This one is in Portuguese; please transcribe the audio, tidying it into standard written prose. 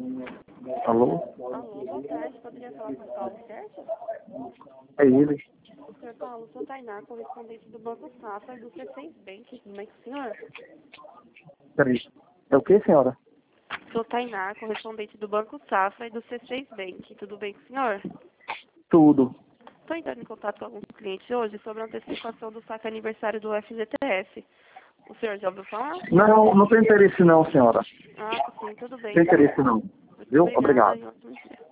Alô? Alô, boa tarde. Poderia falar com o Paulo, certo? É ele. Senhor Paulo, sou Tainá, correspondente do Banco Safra do C6 Bank. Tudo bem com o senhor? Peraí. É o que, senhora? Sou Tainá, correspondente do Banco Safra e do C6 Bank. Tudo bem com o senhor? Tudo. Estou entrando em contato com alguns clientes hoje sobre a antecipação do saque aniversário do FGTS. O senhor já ouviu falar? Não tem interesse não, senhora. Ah, sim, tudo bem. Tem interesse não. Viu? Obrigada Obrigado. e ótimo dia.